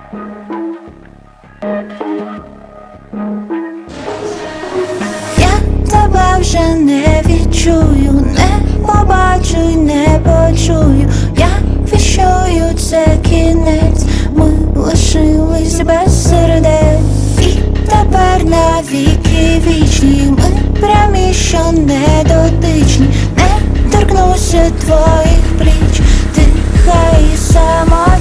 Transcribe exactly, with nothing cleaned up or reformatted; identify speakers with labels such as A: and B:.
A: Я тебе вже не відчую, не побачу й не почую. Я відчую, це кінець, ми лишились без сердець. І тепер навіки вічні, ми прямі, що недотичні. Не торкнуся твоїх пліч, ти хай сама.